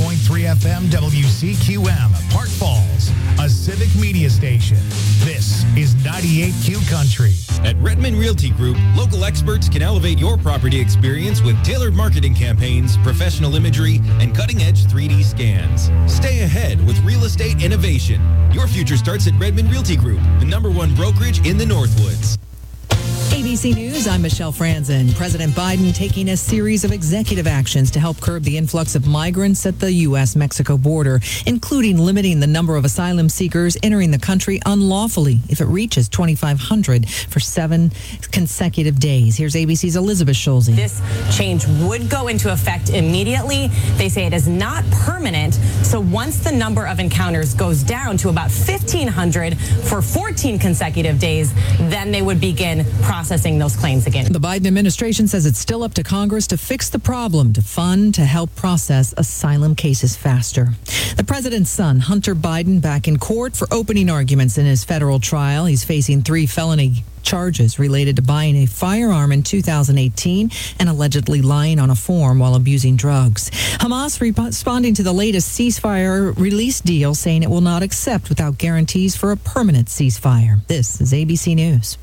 FM WCQM, Park Falls, a civic media station. This is 98Q Country. At Redmond Realty Group, local experts can elevate your property experience with tailored marketing campaigns, professional imagery, and cutting-edge 3D scans. Stay ahead with real estate innovation. Your future starts at Redmond Realty Group, the #1 brokerage in the Northwoods. ABC News, I'm Michelle Franzen. President Biden taking a series of executive actions to help curb the influx of migrants at the U.S.-Mexico border, including limiting the number of asylum seekers entering the country unlawfully if it reaches 2,500 for 7 consecutive days. Here's ABC's Elizabeth Schulze. This change would go into effect immediately. They say it is not permanent. So once the number of encounters goes down to about 1,500 for 14 consecutive days, then they would begin processing those claims again. The Biden administration says it's still up to Congress to fix the problem, to help process asylum cases faster. The president's son, Hunter Biden, back in court for opening arguments in his federal trial. He's facing 3 felony charges related to buying a firearm in 2018 and allegedly lying on a form while abusing drugs. Hamas responding to the latest ceasefire release deal, saying it will not accept without guarantees for a permanent ceasefire. This is ABC News.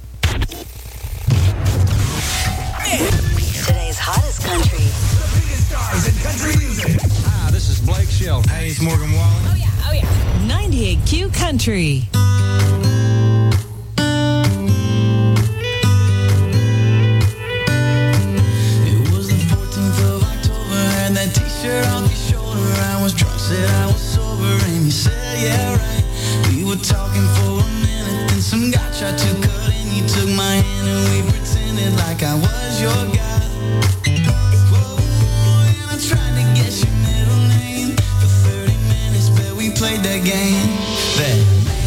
Today's hottest country. The biggest stars in country music. Hi, this is Blake Shelton. Hey, it's Morgan Wallen. Oh, yeah. 98Q Country. It was the 14th of October, had that t-shirt off your shoulder. I was drunk, said I was sober, and you said, yeah, right. We were talking for a minute, then some guy tried to cut in. You took my hand and we pretended like I was your guy. Whoa, and I tried to guess your middle name. For 30 minutes, bet we played that game. That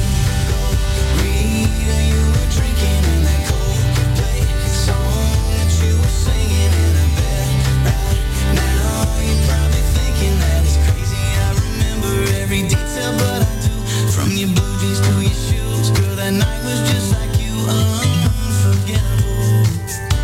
Rita, you were drinking in that Coldplay song that you were singing in a bed right now. You're probably thinking that it's crazy. I remember every detail, but I do. From your blue jeans to your shoes, girl, that night was just like you. Unforgettable.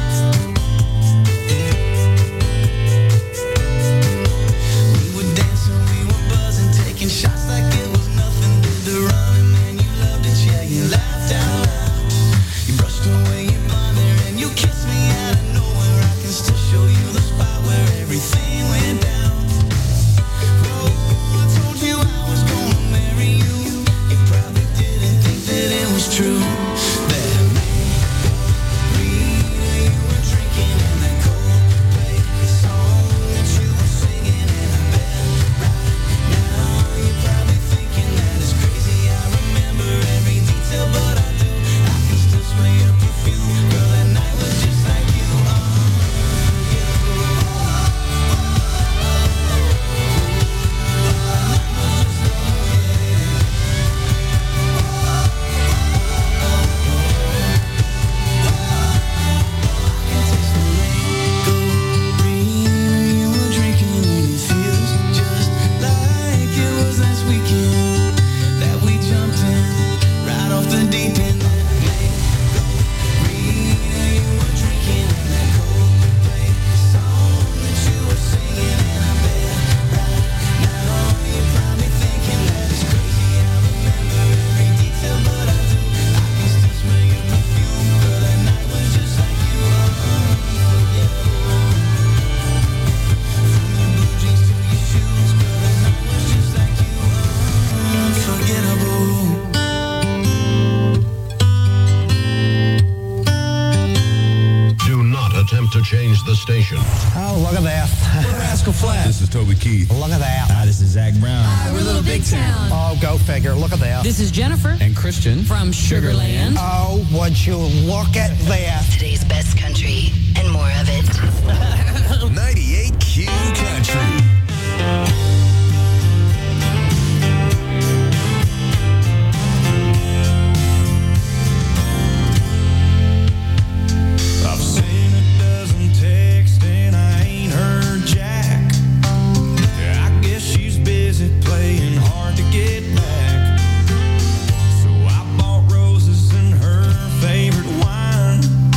We were dancing, we were buzzing, taking shots like it was nothing. Did the running, man, you loved it, yeah, you laughed out loud. You brushed away your blonde hair and you kissed me out of nowhere. I can still show you the spot where everything went down. Whoa, I told you I was gonna marry you. You probably didn't think that it was true. To change the station. Oh, look at that. We're Rascal Flatts. This is Toby Keith. Look at that. Hi, this is Zach Brown. Hi, we're Little Big Town. Oh, go figure. Look at that. This is Jennifer And Christian. from Sugarland. Oh, would you look at that? Today's best country and more of it. 98Q Country. I've seen a dozen texts and I ain't heard Jack. I guess she's busy playing hard to get back. So I bought roses and her favorite wine.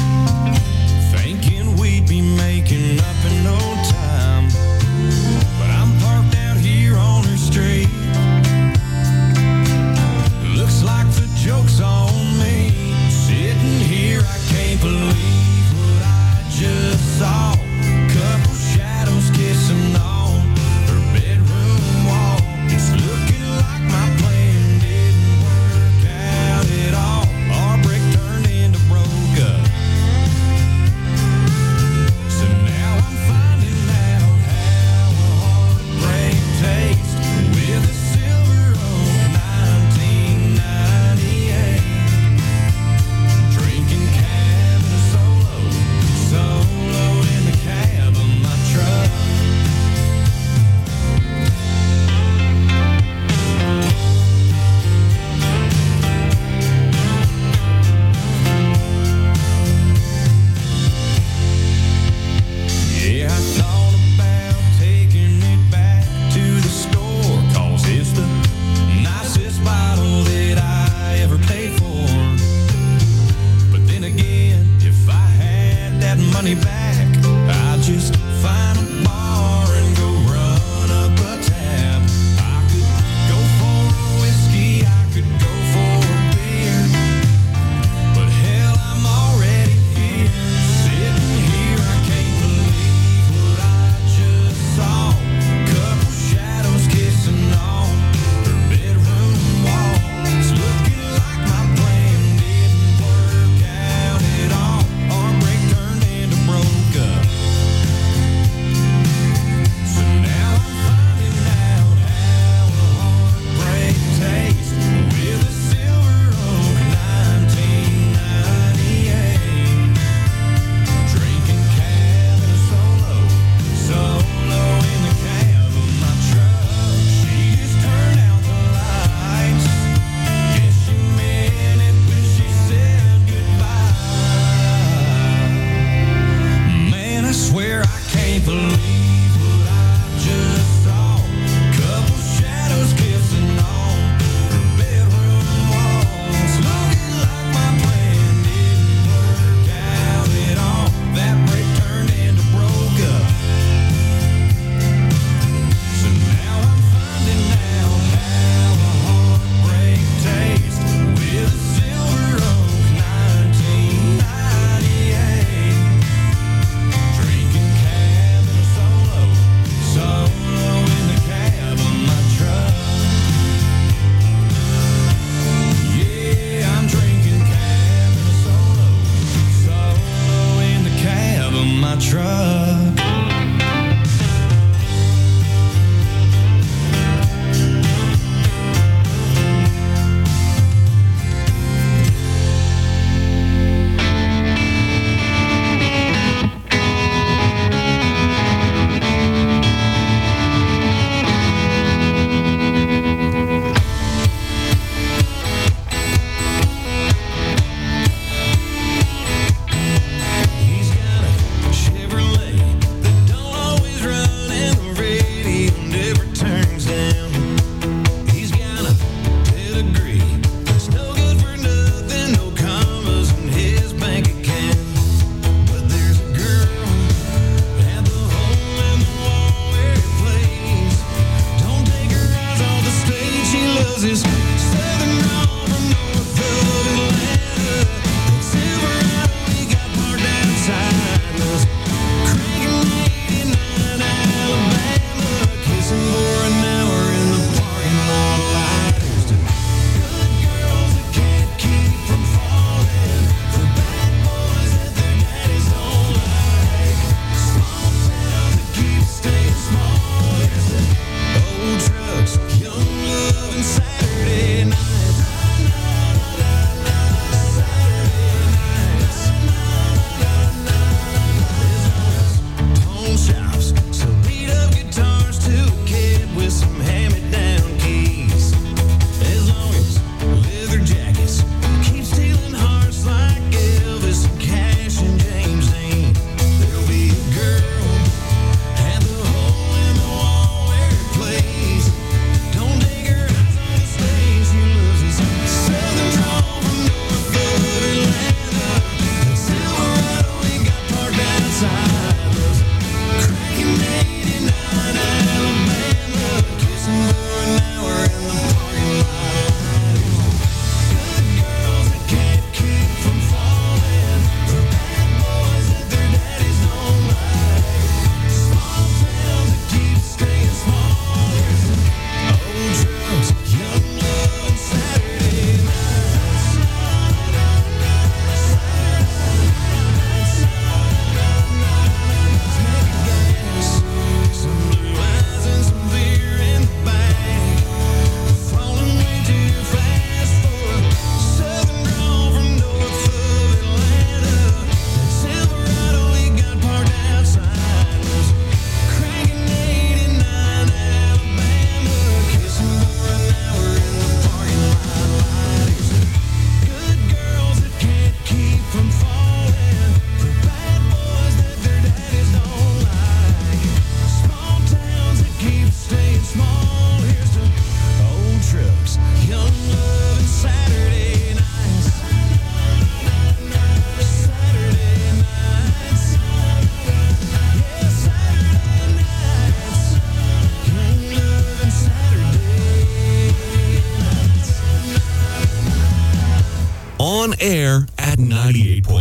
me back. I just find a bar and go run up a tab. I could go for a whiskey, I could go for a beer, but hell, I'm already here. Sitting here, I can't believe what I just saw. Couple shadows kissing on her bedroom wall. It's looking like my plan didn't work out at all. Heartbreak turned into broken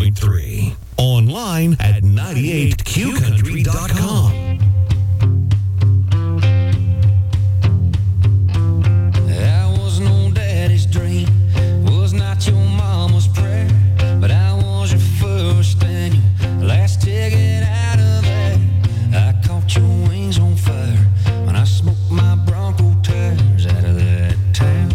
98.3. Online at 98qcountry.com. That was no daddy's dream, was not your mama's prayer, but I was your first and your last ticket out of there. I caught your wings on fire when I smoked my Bronco tires out of that town.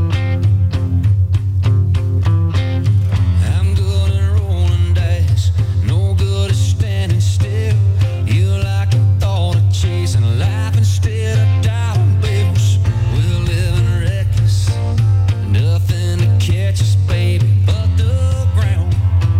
I'm good at rolling dice, no good at standing still. You like the thought of chasing life instead of dollar bills. We're living reckless, nothing to catch us, baby, but the ground.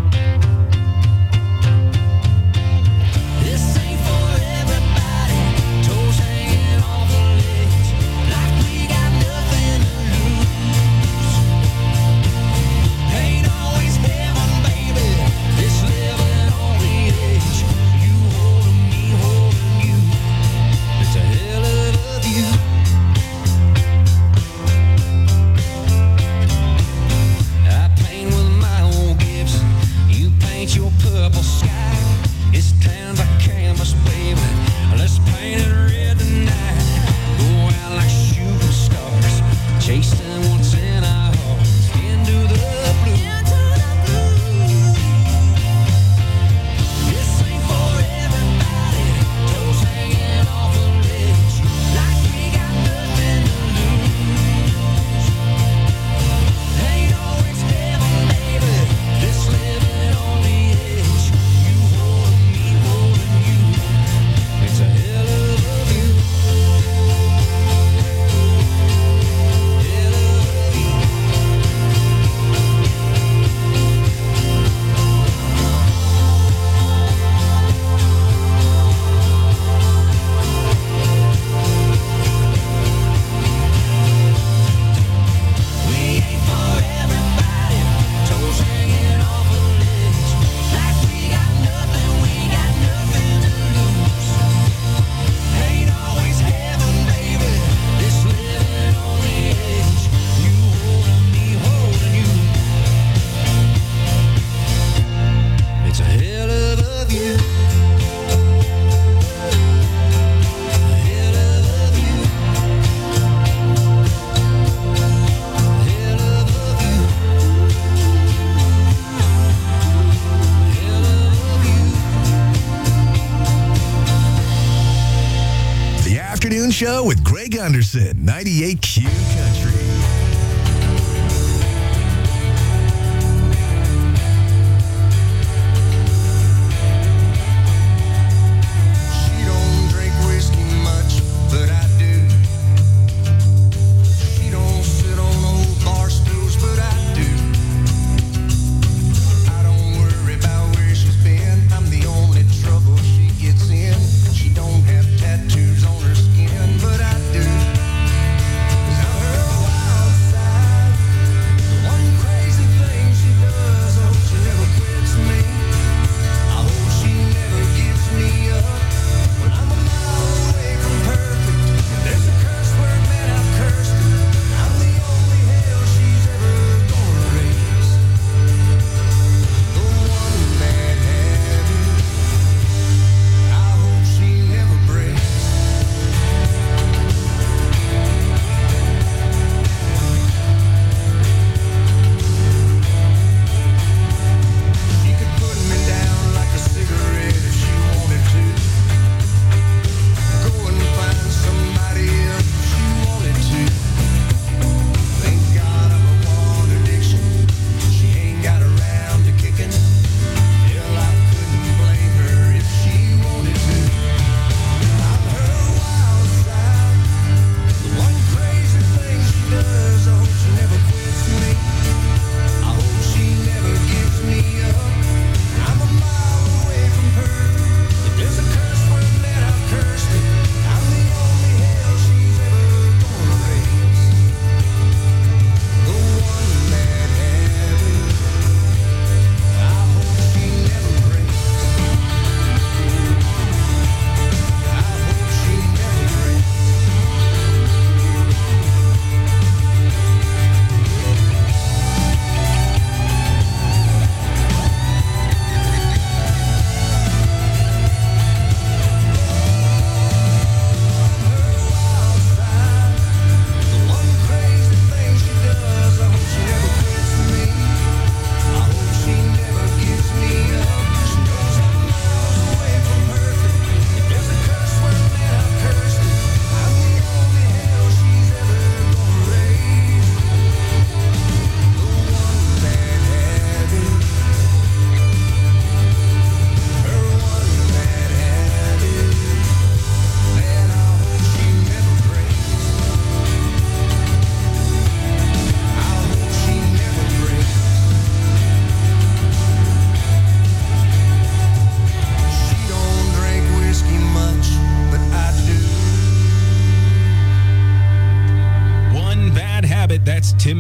This ain't for everybody, toes hanging off the ledge, like we got nothing to lose. Ain't always heaven, baby, this living on the edge. You holding me, holding you, it's a hell of a view. I paint with my old Gibson, you paint your purple sky. It's town's like canvas, baby, let's paint it red tonight. Go out like shooting stars, chasing what's in our hearts, into the blue. This ain't for everybody, toes hanging off a ledge, like we got nothing to lose. Ain't always heaven, baby, this living on the edge. You holding me, holding you, it's a hell of a view. Hell of a view. We ain't for everybody, toes hanging off a ledge, like we got nothing to lose. Ain't always heaven, baby, this living on the edge. You holding me, holding you, it's a hell of a view. Hell of a view. Hell of a view. Hell of a view. The Afternoon Show with Greg Anderson, 98Q Country. She don't drink whiskey much, but I do. She don't sit on old bar stools, but I do. I don't worry about where she's been. I'm the only trouble she gets in. She don't have tattoos on her skin, but I do. 'Cause I'm her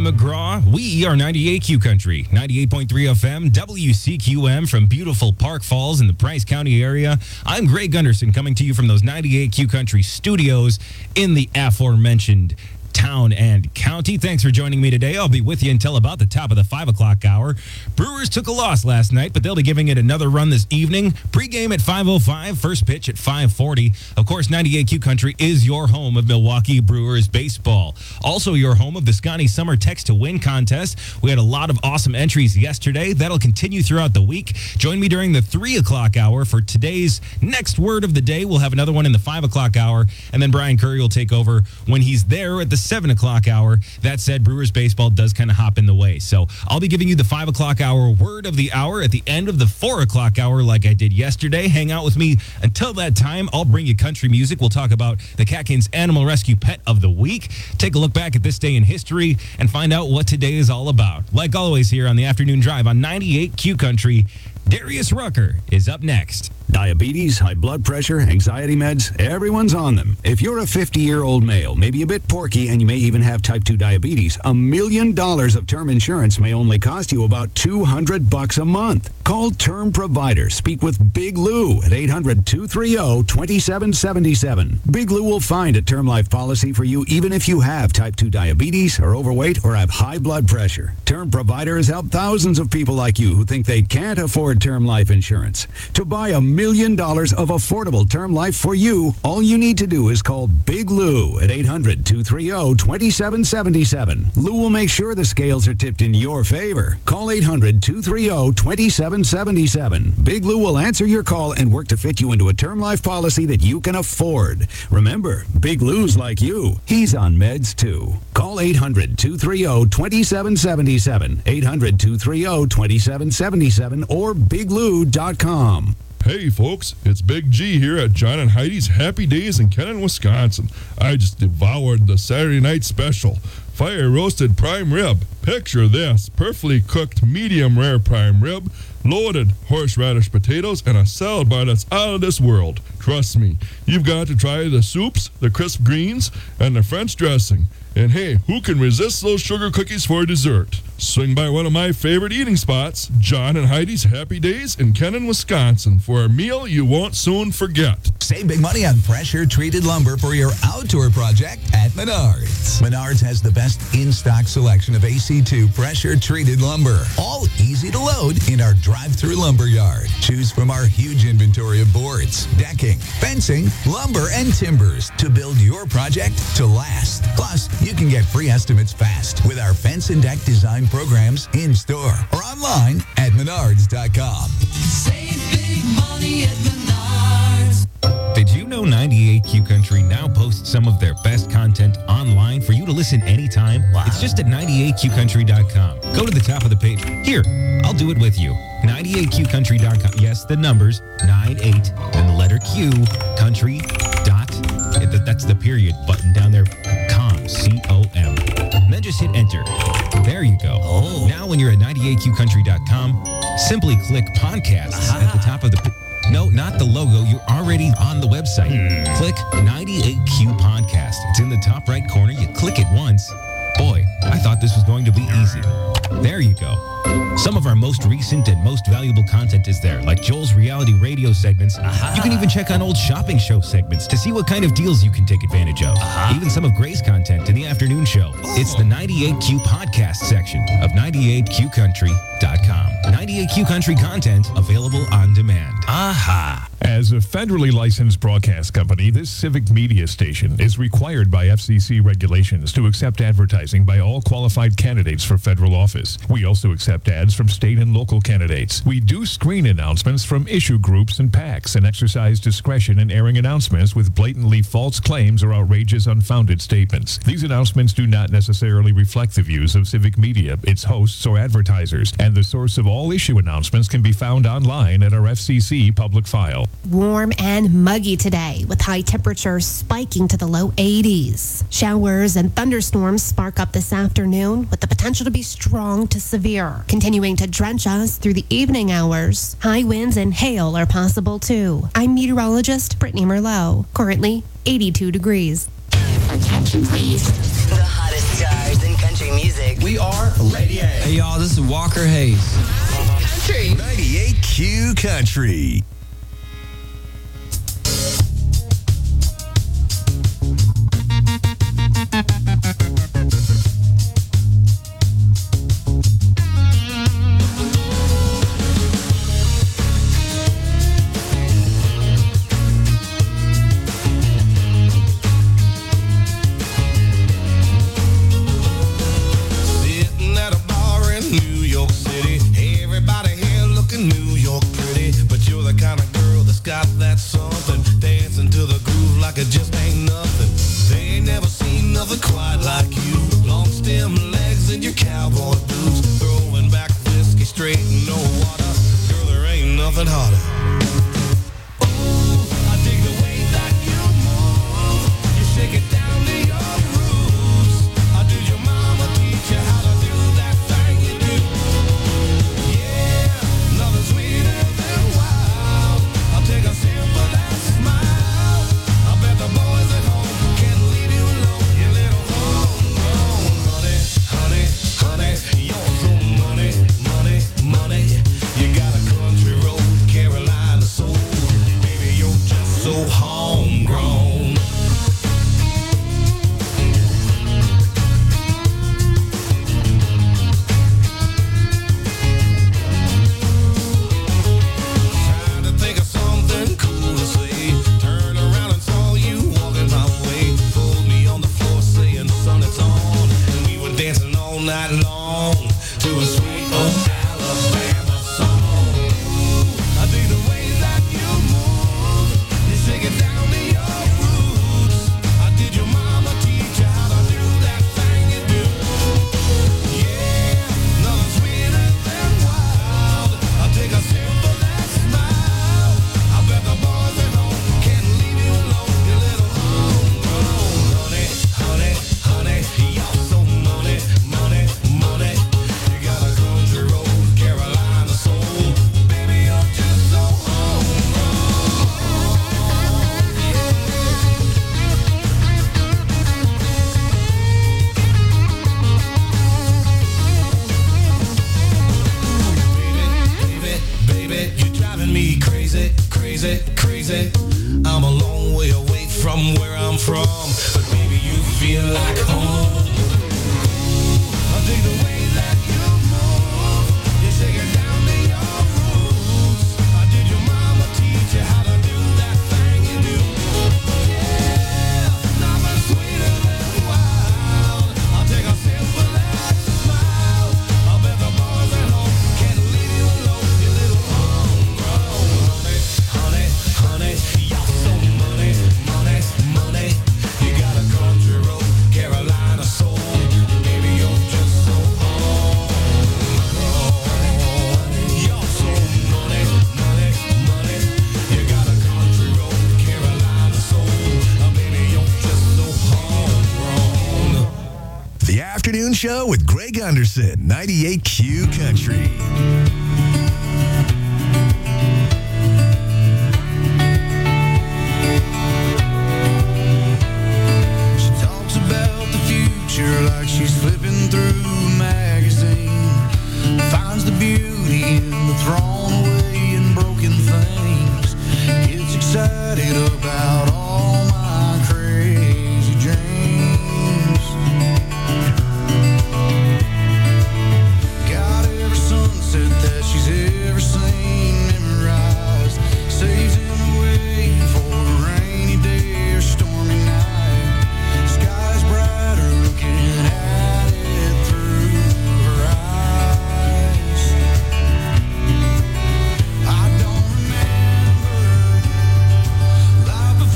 Tim McGraw. We are 98Q Country, 98.3 FM, WCQM from beautiful Park Falls in the Price County area. I'm Greg Gunderson coming to you from those 98Q Country studios in the aforementioned town and county. Thanks for joining me today. I'll be with you until about the top of the 5 o'clock hour. Brewers took a loss last night, but they'll be giving it another run this evening. Pre-game at 5:05, first pitch at 5:40. Of course, 98Q Country is your home of Milwaukee Brewers baseball. Also your home of the Scotty Summer Text to Win contest. We had a lot of awesome entries yesterday. That'll continue throughout the week. Join me during the 3 o'clock hour for today's next word of the day. We'll have another one in the 5 o'clock hour, and then Brian Curry will take over when he's there at the 7 o'clock hour. That said, Brewers baseball does kind of hop in the way. So I'll be giving you the 5 o'clock hour word of the hour at the end of the 4 o'clock hour like I did yesterday. Hang out with me until that time. I'll bring you country music. We'll talk about the Catkins Animal Rescue Pet of the Week. Take a look back at this day in history and find out what today is all about. Like always here on the Afternoon Drive on 98Q Country, Darius Rucker is up next. Diabetes, high blood pressure, anxiety meds, everyone's on them. If you're a 50-year-old male, maybe a bit porky, and you may even have type 2 diabetes, $1 million of term insurance may only cost you about $200 a month. Call Term Provider. Speak with Big Lou at 800-230-2777. Big Lou will find a term life policy for you even if you have type 2 diabetes, are overweight, or have high blood pressure. Term Provider has helped thousands of people like you who think they can't afford term life insurance. To buy $1 million of affordable term life for you, all you need to do is call Big Lou at 800-230-2777. Lou will make sure the scales are tipped in your favor. Call 800-230-2777. Big Lou will answer your call and work to fit you into a term life policy that you can afford. Remember, Big Lou's like you. He's on meds too. Call 800-230-2777. 800-230-2777 or biglou.com. Hey folks, it's Big G here at John and Heidi's Happy Days in Kennon, Wisconsin. I just devoured the Saturday night special. Fire roasted prime rib. Picture this, perfectly cooked medium rare prime rib, loaded horseradish potatoes, and a salad bar that's out of this world. Trust me, you've got to try the soups, the crisp greens, and the French dressing. And hey, who can resist those sugar cookies for dessert? Swing by one of my favorite eating spots, John and Heidi's Happy Days in Kennon, Wisconsin, for a meal you won't soon forget. Save big money on pressure-treated lumber for your outdoor project at Menards. Menards has the best in-stock selection of AC2 pressure-treated lumber, all easy to load in our drive-through lumber yard. Choose from our huge inventory of boards, decking, fencing, lumber, and timbers to build your project to last. Plus, you can get free estimates fast with our fence and deck design programs in-store or online at Menards.com. Save big money at Menards. Did you know 98Q Country now posts some of their best content online for you to listen anytime? Wow. It's just at 98QCountry.com. Go to the top of the page. Here, I'll do it with you. 98QCountry.com. Yes, the numbers, 98, then the letter Q, country, dot, that's the period button down there, com, C-O-M. And then just hit enter. There you go. Oh. Now when you're at 98QCountry.com, simply click podcasts at the top of the No, not the logo. You're already on the website. Click 98Q Podcast. It's in the top right corner. You click it once. Boy, I thought this was going to be easy. There you go. Some of our most recent and most valuable content is there, like Joel's reality radio segments. You can even check on old shopping show segments to see what kind of deals you can take advantage of. Even some of Gray's content in the afternoon show. It's the 98Q podcast section of 98QCountry.com. 98Q Country content available on demand. As a federally licensed broadcast company, this civic media station is required by FCC regulations to accept advertising by all qualified candidates for federal office. We also accept ads from state and local candidates. We do screen announcements from issue groups and PACs and exercise discretion in airing announcements with blatantly false claims or outrageous, unfounded statements. These announcements do not necessarily reflect the views of civic media, its hosts, or advertisers, and the source of all issue announcements can be found online at our FCC public file. Warm and muggy today, with high temperatures spiking to the low 80s. Showers and thunderstorms spark up this afternoon with the potential to be strong to severe, continuing to drench us through the evening hours. High winds and hail are possible too. I'm meteorologist Brittany Merlot. Currently 82 degrees. Attention please. The hottest stars in country music. We are Lady A. Hey, y'all, this is Walker Hayes. Country. 98Q Country. Sitting at a bar in New York City. Everybody here looking New York pretty. But you're the kind of girl that's got that something. Dancing to the groove like it just ain't nothing. They ain't never seen nothing quite like you. Long stem legs and your cowboy boots. Throwing back whiskey straight in no water. Girl, there ain't nothing harder. I dig the way that you move. You shake it down to your roots. Did your mama teach you how to do that thing you do? Yeah, nothing sweeter than wild. I'll take a sip of that smile. I bet the boys at home can't leave you alone. You little homegrown honey, honey, honey. You're so money, money, money. You got a country road, Carolina soul. Baby, you're just so homegrown. Trying to think of something cool to say. Turn around and saw you walking my way. Pulled me on the floor saying, son, it's on. And we were dancing all night long to a sweet old Alabama song. I dig the way that you move. You shake it down to your roots. Did your mama teach you how to do that thing you do? Yeah, nothing sweeter than wild. I'll take a sip of that smile. I bet the boys at home can't leave you alone. You little homegrown honey, honey, honey. You're so money, money, money. You got a country road, Carolina soul. Baby, you're just so Baby, you're driving me crazy, crazy, crazy. I'm a long way away from where I'm from, but baby, you feel like home. I dig the way that you move. You shake it down to your roots. Did your mama teach you how to do that thing you do? Yeah, nothing sweeter than wild. I'll take a sip of that smile. I bet the boys at home can't leave you alone. You little homegrown honey, honey, honey. You're so money, money, money. You got a country road, Carolina soul. Baby, you're just so homegrown. You're so money, money, money. You got a country road, Carolina soul. Baby, you're just so homegrown. The Afternoon Show with Greg Anderson, 98Q Country. She talks about the future like she's flipping through a magazine. Finds the beauty in the thrown away and broken things. Gets excited about all my crazy dreams. Got every sunset that she's ever seen memorized. Saves him away for a rainy day or stormy night. Sky's brighter looking at it through her eyes. I don't remember life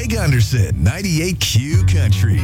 Greg Gunderson, 98Q Country.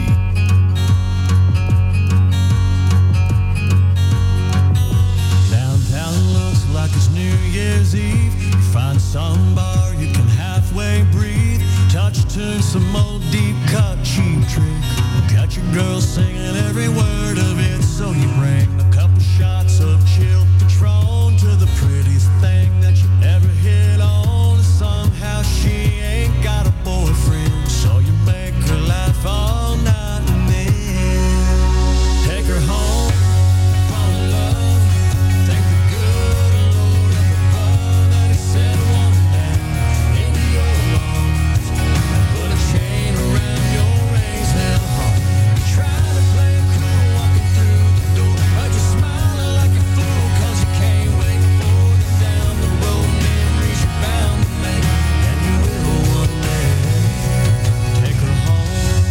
Downtown looks like it's New Year's Eve. You find some bar you can halfway breathe. Touch tune, some old deep cut cheap trick. Got your girl singing every word of it, so you bring a couple shots of chill Patron to the prettiest thing that you ever hit on. Somehow she ain't got a boyfriend, so you make her laugh all night and then take her home, fall in love. Thank the good Lord up above that he sent one down into your arms. Put a chain around your raised hell heart. Try to play it cool walking through the door, but you're smiling like a fool 'cause you can't wait for them down the road. Memories you're bound to make, and you will one day. Take her home.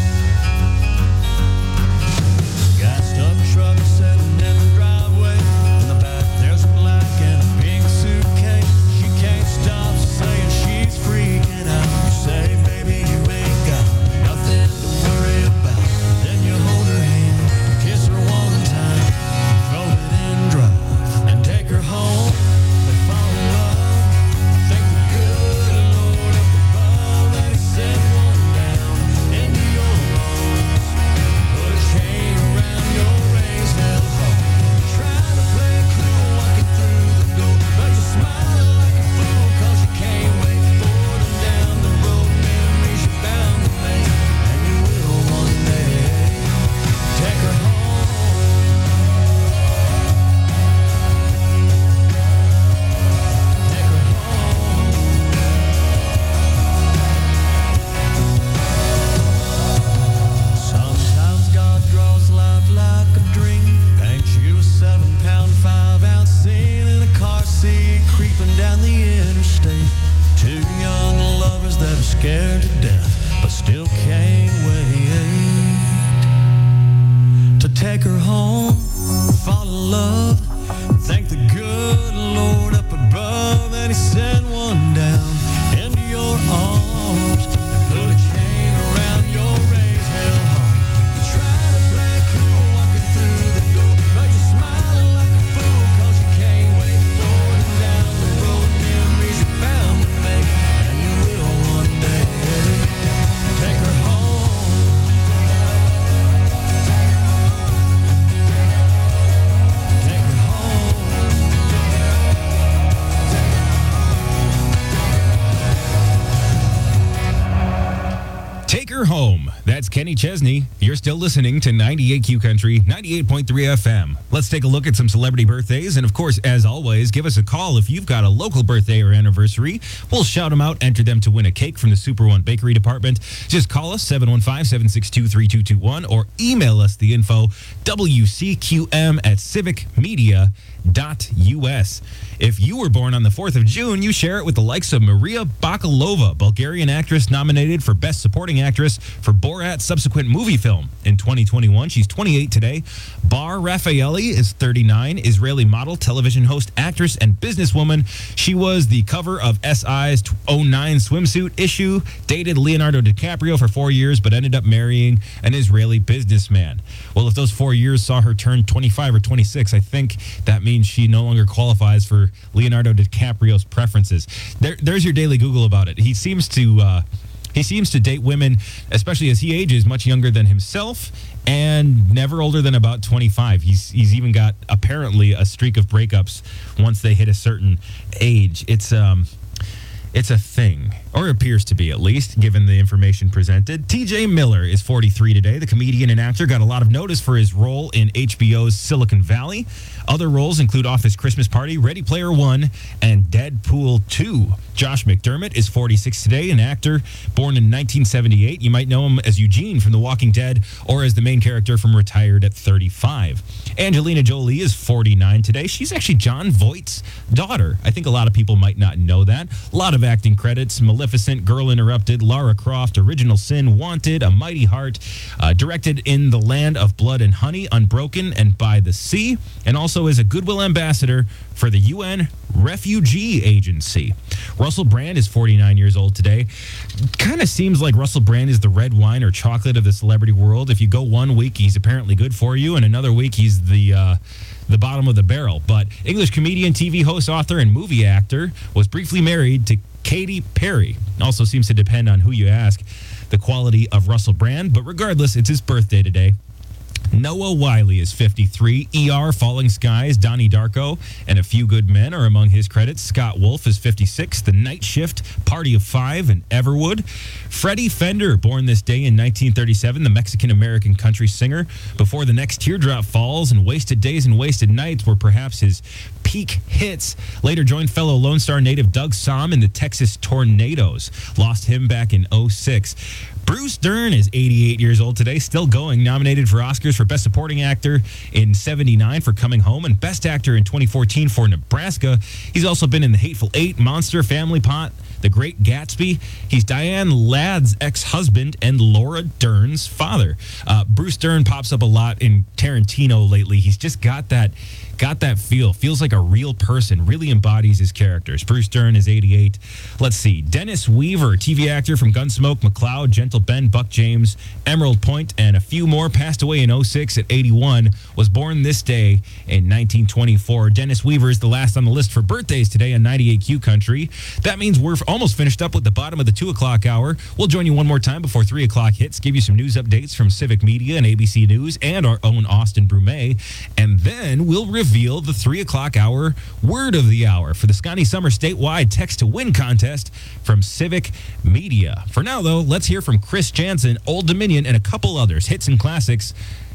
Gassed up truck sitting in the driveway. In the back there's a black and a pink suitcase. She can't stop saying she's freaking out. You say, baby, you ain't got nothing to worry about. Then you hold her hand, kiss her one time, throw it in drive, and take her home. They fall in love. Thank the good Lord up above that he sent one down into your arms. Put a chain around your raised hell heart. Try to play it cool walking through the door, but you're smiling like a fool 'cause you can't wait for them down the road. Memories you're bound to make, and you will one day. Take her home. Take her home. Sometimes God draws life like a dream. Paints you a 7-pound, 5-ounce scene in a car seat, creeping down the interstate. Two young lovers that are scared to death, but still can't wait to take her home, fall in love. Thank the good Lord up above that he sent one down into your arms. Put a chain around your raised hell heart. You try to play it cool walking through the door, but you're smiling like a fool 'cause you can't wait for them down the road. Memories you're bound to make, and you will one day. Take her home. Take her home. Take her home. That's Kenny Chesney. You're still listening to 98Q Country, 98.3 FM. Let's take a look at some celebrity birthdays. And of course, as always, give us a call if you've got a local birthday or anniversary. We'll shout them out, enter them to win a cake from the Super One Bakery Department. Just call us 715-762-3221 or email us the info wcqm@civicmedia.us. If you were born on the 4th of June, you share it with the likes of Maria Bakalova, Bulgarian actress nominated for Best Supporting Actress for Borat's subsequent movie film in 2021. She's 28 today. Bar Raffaelli is 39, Israeli model, television host, actress, and businesswoman. She was the cover of SI's 09 swimsuit issue, dated Leonardo DiCaprio for 4 years, but ended up marrying an Israeli businessman. Well, if those 4 years saw her turn 25 or 26, I think that means she no longer qualifies for Leonardo DiCaprio's preferences. There's your daily Google about it. He seems to date women, especially as he ages, much younger than himself and never older than about 25. He's even got apparently a streak of breakups once they hit a certain age. It's a thing, or appears to be at least, given the information presented. TJ Miller is 43 today. The comedian and actor got a lot of notice for his role in HBO's Silicon Valley. Other roles include Office Christmas Party, Ready Player One, and Deadpool 2. Josh McDermott is 46 today, an actor born in 1978. You might know him as Eugene from The Walking Dead or as the main character from Retired at 35. Angelina Jolie is 49 today. She's actually John Voight's daughter. I think a lot of people might not know that. A lot of acting credits: Maleficent, Girl Interrupted, Lara Croft, Original Sin, Wanted, A Mighty Heart, directed In the Land of Blood and Honey, Unbroken, and By the Sea, and also is a Goodwill ambassador for the UN Refugee Agency. Russell Brand is 49 years old today. Kind of seems like Russell Brand is the red wine or chocolate of the celebrity world. If you go 1 week, he's apparently good for you, and another week he's the bottom of the barrel. But English comedian, TV host, author, and movie actor was briefly married to Katy Perry. Also seems to depend on who you ask, the quality of Russell Brand. But regardless, it's his birthday today. Noah Wiley is 53. ER, Falling Skies, Donnie Darko, and A Few Good Men are among his credits. Scott Wolf is 56. The Night Shift, Party of Five, and Everwood. Freddie Fender, born this day in 1937, the Mexican-American country singer. Before The Next Teardrop Falls and Wasted Days and Wasted Nights were perhaps his peak hits. Later joined fellow Lone Star native Doug Somm in the Texas Tornadoes. Lost him back in 2006. Bruce Dern is 88 years old today, still going, nominated for Oscars for Best Supporting Actor in 79 for Coming Home and Best Actor in 2014 for Nebraska. He's also been in The Hateful Eight, Monster, Family Pot, The Great Gatsby. He's Diane Ladd's ex-husband and Laura Dern's father. Bruce Dern pops up a lot in Tarantino lately. He's just got that feel. Feels like a real person. Really embodies his characters. Bruce Dern is 88. Let's see. Dennis Weaver, TV actor from Gunsmoke, McCloud, Gentle Ben, Buck James, Emerald Point, and a few more, passed away in 2006 at 81. Was born this day in 1924. Dennis Weaver is the last on the list for birthdays today on 98Q Country. That means we're almost finished up with the bottom of the 2 o'clock hour. We'll join you one more time before 3 o'clock hits, give you some news updates from Civic Media and ABC News and our own Austin Brumet. And then we'll reveal the 3 o'clock hour word of the hour for the Scotty Summer statewide text to win contest from Civic Media. For now, though, let's hear from Chris Jansen, Old Dominion, and a couple others. Hits and classics,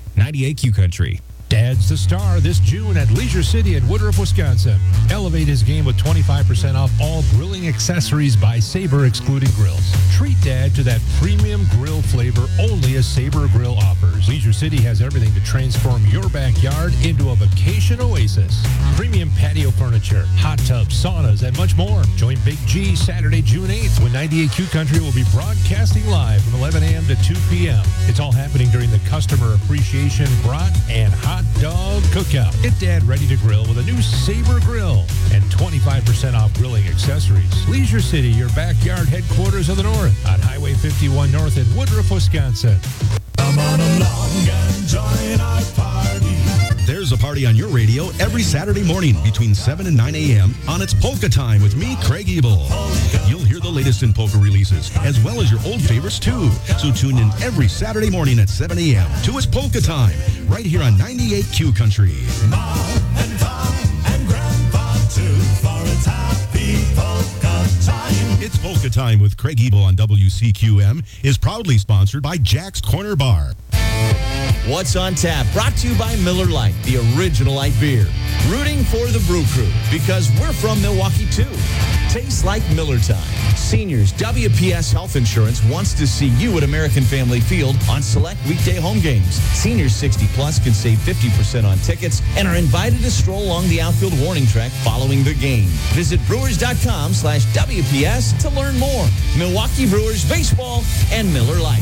98Q Country. Dad's the star this June at Leisure City in Woodruff, Wisconsin. Elevate his game with 25% off all grilling accessories by Sabre, excluding grills. Treat Dad to that premium grill flavor only a Sabre Grill offers. Leisure City has everything to transform your backyard into a vacation oasis. Premium patio furniture, hot tubs, saunas, and much more. Join Big G Saturday, June 8th when 98Q Country will be broadcasting live from 11 a.m. to 2 p.m. It's all happening during the Customer Appreciation Brat and Hot Dog Cookout. Get Dad ready to grill with a new Sabre Grill and 25% off grilling accessories. Leisure City, your backyard headquarters of the North on Highway 51 North in Woodruff, Wisconsin. Come on along and join our party. There's a party on your radio every Saturday morning between 7 and 9 a.m. on It's Polka Time with me, Craig Ebel. You'll hear the latest in polka releases, as well as your old favorites, too. So tune in every Saturday morning at 7 a.m. to It's Polka Time, right here on 98Q Country. Mom and Pop and Grandpa, too, for it's happy polka time. It's Polka Time with Craig Ebel on WCQM is proudly sponsored by Jack's Corner Bar. What's on Tap, brought to you by Miller Lite, the original light beer. Rooting for the Brew Crew, because we're from Milwaukee, too. Tastes like Miller time. Seniors, WPS Health Insurance wants to see you at American Family Field on select weekday home games. Seniors 60 plus can save 50% on tickets and are invited to stroll along the outfield warning track following the game. Visit brewers.com/WPS to learn more. Milwaukee Brewers Baseball and Miller Lite.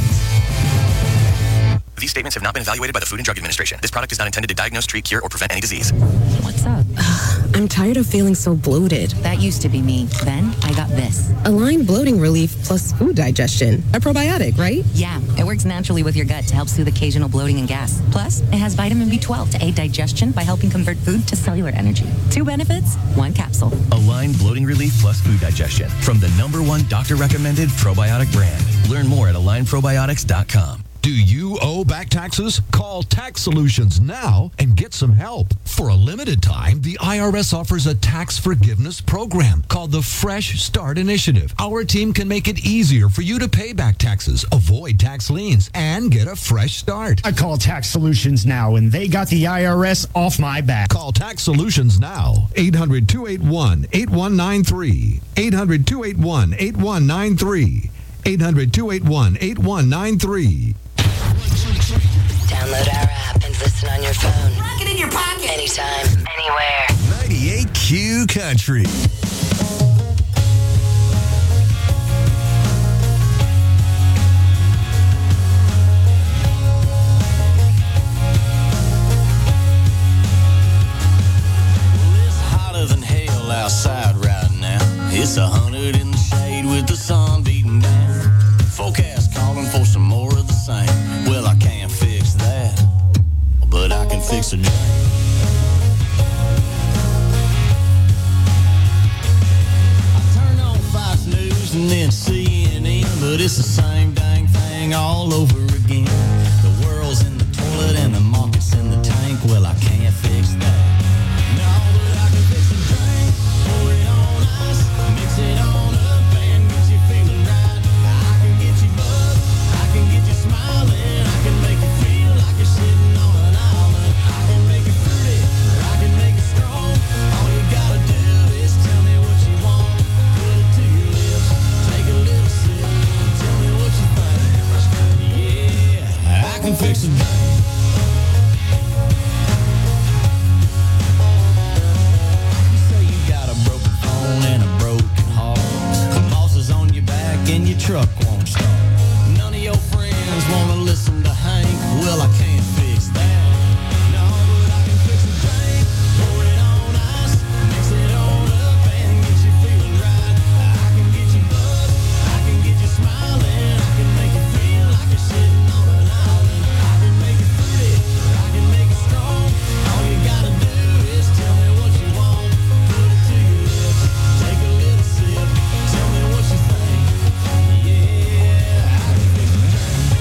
These statements have not been evaluated by the Food and Drug Administration. This product is not intended to diagnose, treat, cure, or prevent any disease. What's up? I'm tired of feeling so bloated. That used to be me. Then I got this. Align Bloating Relief plus food digestion. A probiotic, right? Yeah, it works naturally with your gut to help soothe occasional bloating and gas. Plus, it has vitamin B12 to aid digestion by helping convert food to cellular energy. 2 benefits, 1 capsule. Align Bloating Relief plus food digestion from the #1 doctor-recommended probiotic brand. Learn more at alignprobiotics.com. Do you owe back taxes? Call Tax Solutions now and get some help. For a limited time, the IRS offers a tax forgiveness program called the Fresh Start Initiative. Our team can make it easier for you to pay back taxes, avoid tax liens, and get a fresh start. I call Tax Solutions now, and they got the IRS off my back. Call Tax Solutions now. 800-281-8193. 800-281-8193. 800-281-8193. Download our app and listen on your phone. Rock it in your pocket. Anytime, anywhere. 98Q Country. Hotter than hell outside. and CNN, but it's the same dang thing all over again. The world's in the toilet and the market's in the tank. Well, I can't fix that. No, but I can fix the drink, pour it on ice, mix it on up and get you feeling right. I can get you buzzed, I can get you smiling, I can make you feel like you're sitting on an island. I can make it fruity, or I can make it strong. All you gotta do is tell me what you want. Put it to your lips, take a little sip, and tell me what you think. Yeah, I can fix a drink. You say you got a broken phone and a broken heart. The boss is on your back and your truck won't start. None of your friends wanna listen to Hank. Well, I can't fix that. No, but I can fix a drink, pour it on ice, mix it on up and get you feeling right. I can get you buzzed, I can get you smiling, I can make you feel like you're sitting on an island. I can make it fruity, or I can make it strong. All you gotta do is tell me what you want. Put it to your lips, take a little sip, tell me what you think. Yeah, I can fix a drink.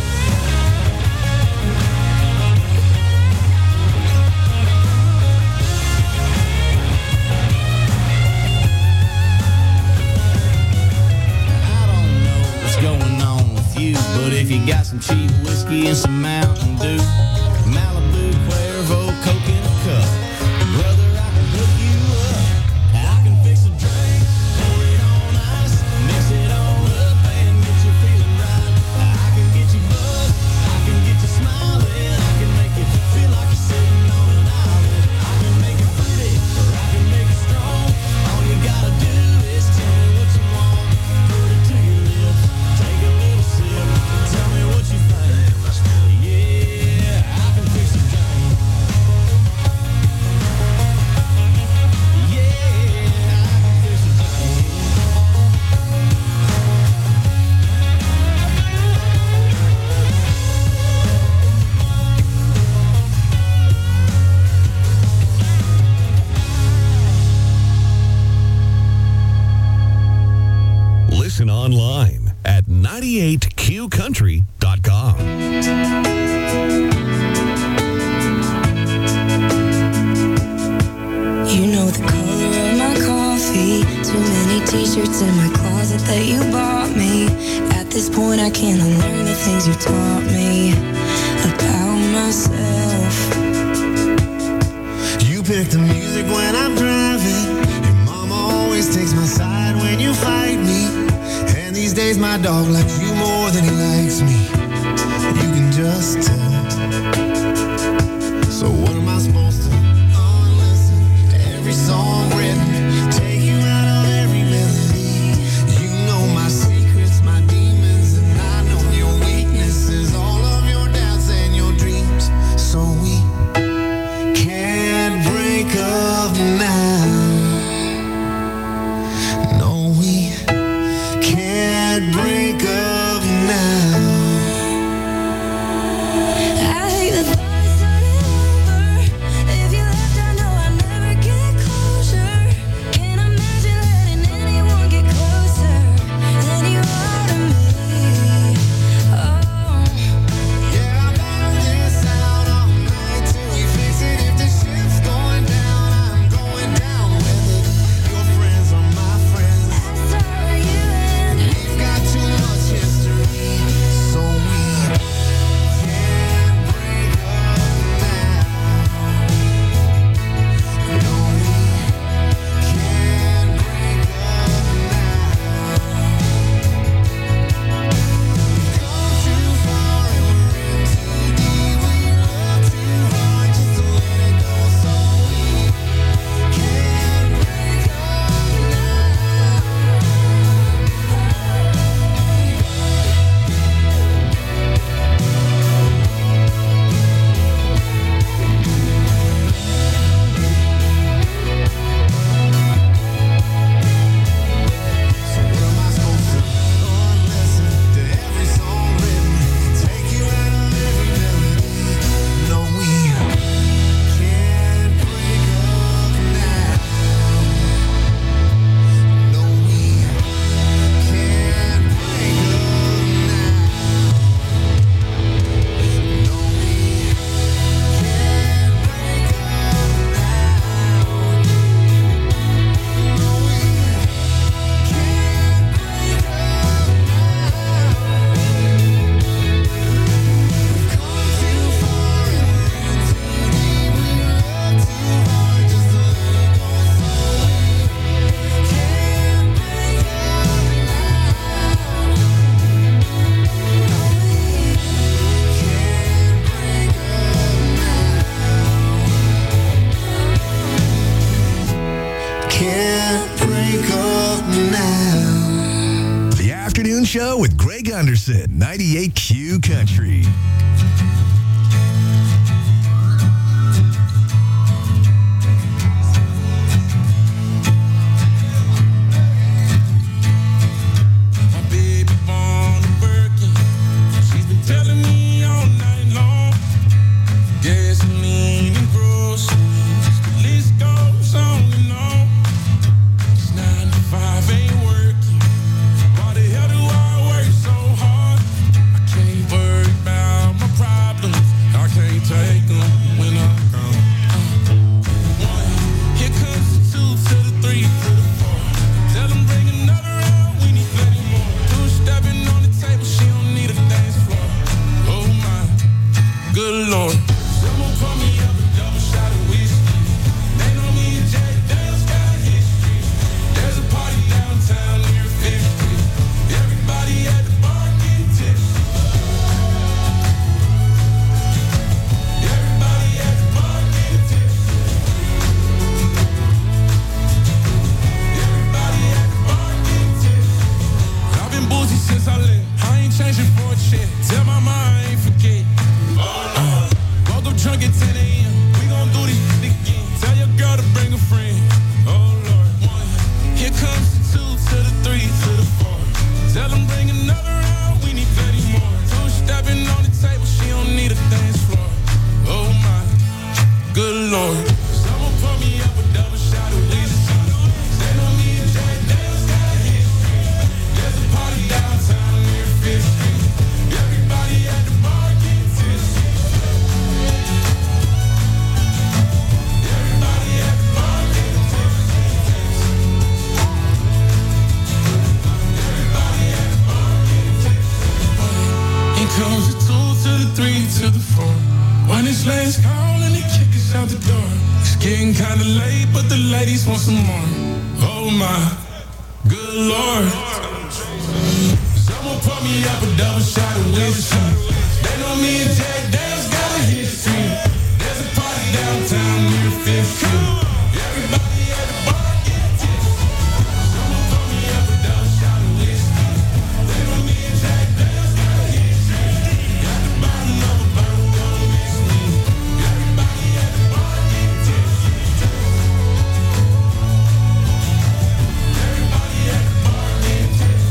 I don't know what's going on with you, but if you got some cheap whiskey and some Mountain Dew, Malibu, Cuervo, Coke in a cup, brother, I can hook you up. I can fix a drink, pour it on ice, mix it on up and get you feeling right. I can get you buzzed, I can get you smiling, I can make you feel like you're sitting on an island. I can make it fruity, or I can make it strong. All you gotta do is tell me what you want. Put it to your lips, take a little sip, tell me what you think. Yeah, I can fix a drink. Yeah, I can fix a drink. Listen online at 98qcountry.com. You know the color of my coffee. Too many t-shirts in my closet that you bought me. At this point I can't unlearn the things you taught me about myself. You pick the music when I'm driving. Your mama always takes my side when you fight me. And these days my dog likes you more than he likes me. You can just tell. So what am I supposed to unlisten to every song written? Take you out of every melody. You know my secrets, my demons, and I know your weaknesses, all of your doubts and your dreams. So we can't break up now. No, we can't break up now. Afternoon Show with Greg Gunderson, 98Q Country. My baby born a Birkin. She's been telling me all night long. Gasoline and groceries, the list goes on and on. It's 9 to 5, ain't working. Why the hell do I work so hard? I can't worry about my problems. I can't take them when I'm gone. One, here comes the 2 to the 3 to the 4. Tell them bring another round, we need plenty more. 2 stepping on the table, she don't need a dance floor. Oh my, good Lord. Someone pour me up a double shot of whiskey. They know me and Jack Daniels got history. There's a party downtown near 5th Street. Everybody at the bar getting tipsy. Everybody at the bar getting tipsy. Everybody at the bar getting tipsy. I've been boozy since I left. I ain't changing for a check. Tell my mom I ain't forget. Woke up drunk at 10 a.m. We gon' do this shit again. Tell your girl to bring a friend. Oh Lord. One. Here comes the 2 to the 3 to the 4. Tell them bring another round. We need plenty more. 2 stepping on the table. She don't need a dance floor. Oh my, good Lord. Someone pour me up a double shot of whiskey. They know me and Jack Daniels got history. There's a party downtown near 5th Street. Everybody at the bar getting tipsy. Everybody at the bar getting tipsy. Everybody at the bar getting tipsy. In comes the 2 to the 3 to the 4. When it's last call and they kick us out the door. It's getting kinda late, but the ladies want some more. Oh my, good Lord. Someone pour me up a double shot of whiskey. They know me and Jack Daniels got a history. There's a party downtown near 5th Street. Everybody at the bar getting tipsy. Someone pour me up a double shot of whiskey. They know me and Jack Daniels got a history. Got the bottom of a bottle, don't miss me. Everybody at the bar getting tipsy. Everybody at the bar getting tipsy.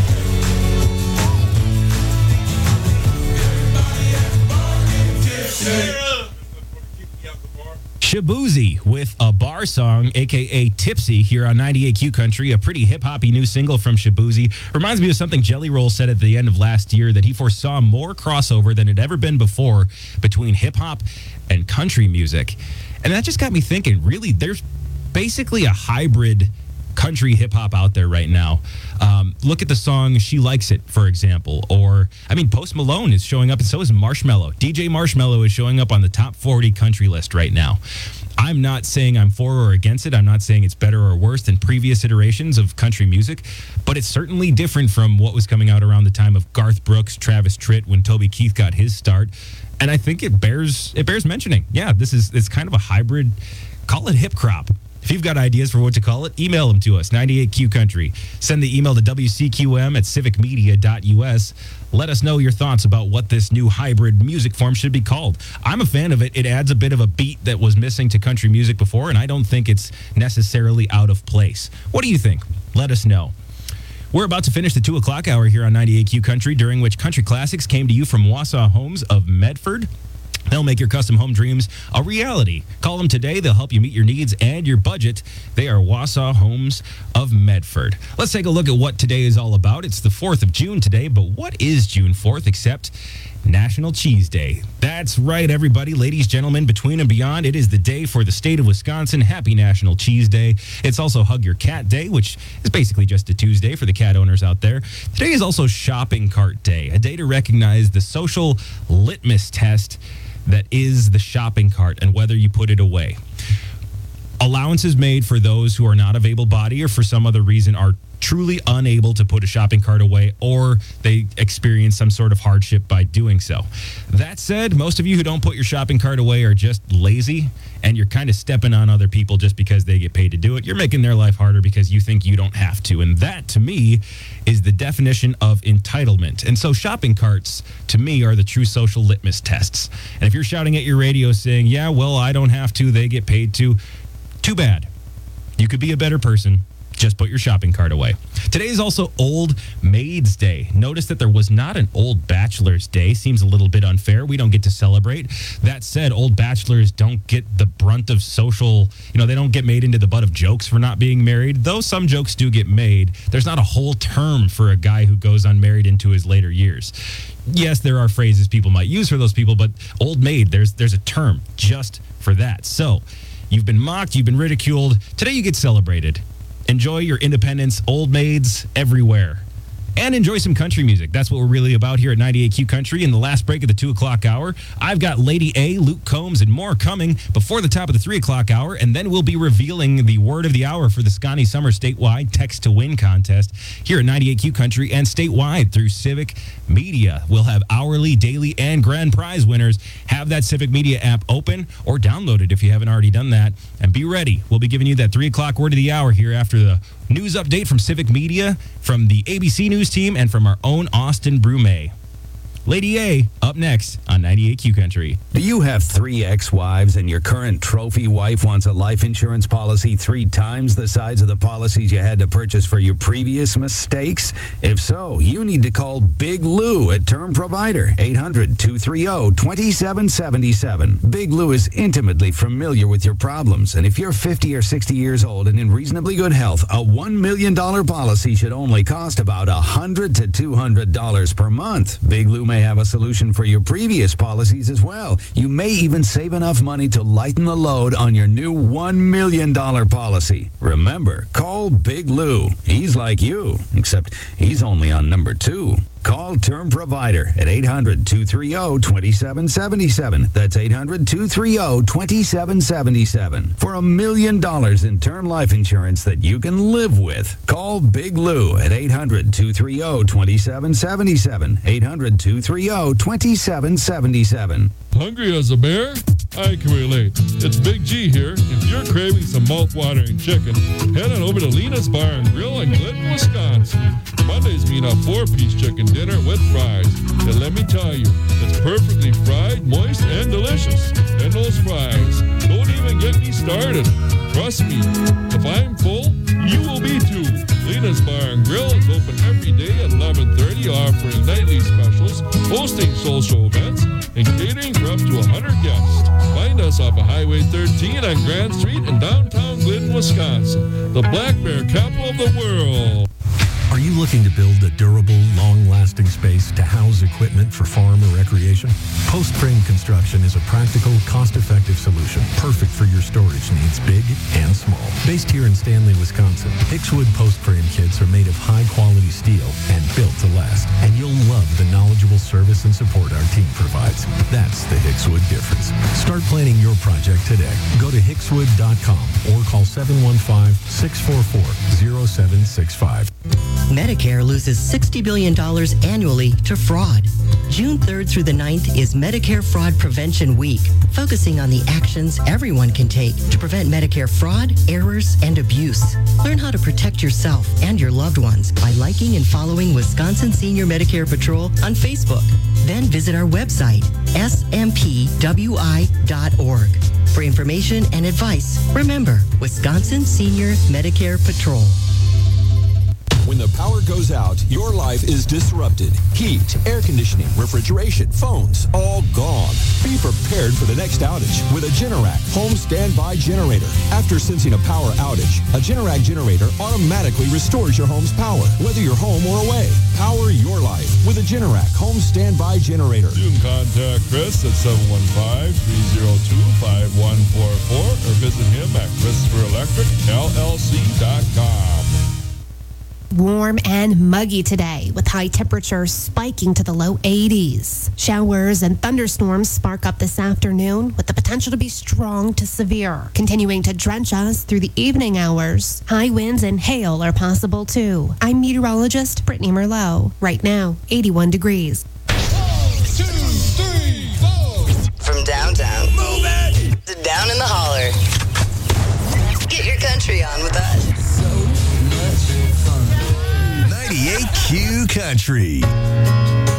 Shaboozey with a bar song, a.k.a. Tipsy, here on 98Q Country, a pretty hip-hoppy new single from Shaboozey. Reminds me of something Jelly Roll said at the end of last year, that he foresaw more crossover than had ever been before between hip-hop and country music. And that just got me thinking, really, there's basically a hybrid country hip-hop out there right now. Look at the song She Likes It, for example. Or, I mean, Post Malone is showing up, and so is Marshmello. DJ Marshmello is showing up on the top 40 country list right now. I'm not saying I'm for or against it. I'm not saying it's better or worse than previous iterations of country music, but it's certainly different from what was coming out around the time of Garth Brooks, Travis Tritt, when Toby Keith got his start. And I think it bears mentioning. Yeah, it's kind of a hybrid, call it hip crop. If you've got ideas for what to call it, email them to us, 98Q Country. Send the email to wcqm@civicmedia.us. Let us know your thoughts about what this new hybrid music form should be called. I'm a fan of it. It adds a bit of a beat that was missing to country music before, and I don't think it's necessarily out of place. What do you think? Let us know. We're about to finish the 2 o'clock hour here on 98Q Country, during which Country Classics came to you from Wausau Homes of Medford. They'll make your custom home dreams a reality. Call them today. They'll help you meet your needs and your budget. They are Wausau Homes of Medford. Let's take a look at what today is all about. It's the 4th of June today, but what is June 4th except National Cheese Day? That's right, everybody. Ladies, gentlemen, between and beyond, it is the day for the state of Wisconsin. Happy National Cheese Day. It's also Hug Your Cat Day, which is basically just a Tuesday for the cat owners out there. Today is also Shopping Cart Day, a day to recognize the social litmus test that is the shopping cart and whether you put it away. Allowances made for those who are not of able body or for some other reason are truly unable to put a shopping cart away, or they experience some sort of hardship by doing so. That said, most of you who don't put your shopping cart away are just lazy, and you're kind of stepping on other people just because they get paid to do it. You're making their life harder because you think you don't have to. And that, to me, is the definition of entitlement. And so shopping carts, to me, are the true social litmus tests. And if you're shouting at your radio saying, yeah, well, I don't have to, they get paid to, too bad. You could be a better person. Just put your shopping cart away. Today is also Old Maid's Day. Notice that there was not an Old Bachelor's Day. Seems a little bit unfair. We don't get to celebrate. That said, old bachelors don't get the brunt of social, they don't get made into the butt of jokes for not being married, though some jokes do get made. There's not a whole term for a guy who goes unmarried into his later years. Yes, there are phrases people might use for those people, but old maid, there's a term just for that. So you've been mocked, you've been ridiculed. Today you get celebrated. Enjoy your independence, old maids everywhere. And enjoy some country music. That's what we're really about here at 98Q Country. In the last break of the 2 o'clock hour, I've got Lady A, Luke Combs, and more coming before the top of the 3 o'clock hour. And then we'll be revealing the word of the hour for the Scotty Summer Statewide Text to Win contest here at 98Q Country and statewide through Civic Media. We'll have hourly, daily, and grand prize winners. Have that Civic Media app open or download it if you haven't already done that. And be ready. We'll be giving you that 3 o'clock word of the hour here after the news update from Civic Media, from the ABC News team, and from our own Austin Brume. Lady A, up next on 98Q Country. Do you have 3 ex-wives and your current trophy wife wants a life insurance policy 3 times the size of the policies you had to purchase for your previous mistakes? If so, you need to call Big Lou at Term Provider, 800-230-2777. Big Lou is intimately familiar with your problems, and if you're 50 or 60 years old and in reasonably good health, a $1 million policy should only cost about $100 to $200 per month. Big Lou may have a solution for your previous policies as well. You may even save enough money to lighten the load on your new $1 million policy. Remember, call Big Lou. He's like you, except he's only on number 2. Call Term Provider at 800-230-2777. That's 800-230-2777. For $1 million in term life insurance that you can live with. Call Big Lou at 800-230-2777. 800-230-2777. Hungry as a bear? I can relate. It's Big G here. If you're craving some mouth-watering chicken, head on over to Lena's Bar and Grill in Clinton, Wisconsin. Mondays mean a 4-piece chicken dinner with fries. And let me tell you, it's perfectly fried, moist, and delicious. And those fries, don't even get me started. Trust me, if I'm full, you will be too. Lena's Bar and Grill is open every day at 11:30, offering nightly specials, hosting social events, and catering for up to 100 guests. Find us off of Highway 13 on Grand Street in downtown Glidden, Wisconsin, the Black Bear capital of the world. Are you looking to build a durable, long-lasting space to house equipment for farm or recreation? Post Frame Construction is a practical, cost-effective solution perfect for your storage needs, big and small. Based here in Stanley, Wisconsin, Hickswood Post Frame kits are made of high-quality steel and built to last. And you'll love the knowledgeable service and support our team provides. That's the Hickswood difference. Start planning your project today. Go to hickswood.com or call 715-644-0765. Medicare loses $60 billion annually to fraud. June 3rd through the 9th is Medicare Fraud Prevention Week, focusing on the actions everyone can take to prevent Medicare fraud, errors, and abuse. Learn how to protect yourself and your loved ones by liking and following Wisconsin Senior Medicare Patrol on Facebook. Then visit our website, smpwi.org. For information and advice, remember, Wisconsin Senior Medicare Patrol. When the power goes out, your life is disrupted. Heat, air conditioning, refrigeration, phones, all gone. Be prepared for the next outage with a Generac home standby generator. After sensing a power outage, a Generac generator automatically restores your home's power, whether you're home or away. Power your life with a Generac home standby generator. You can contact Chris at 715-302-5144 or visit him at ChristopherElectricLLC.com. Warm and muggy today, with high temperatures spiking to the low 80s. Showers and thunderstorms spark up this afternoon, with the potential to be strong to severe, continuing to drench us through the evening hours. High winds and hail are possible too. I'm meteorologist Brittany Merlot. Right now, 81 degrees. From downtown to down in the holler. Get your country on with us. 98Q Country.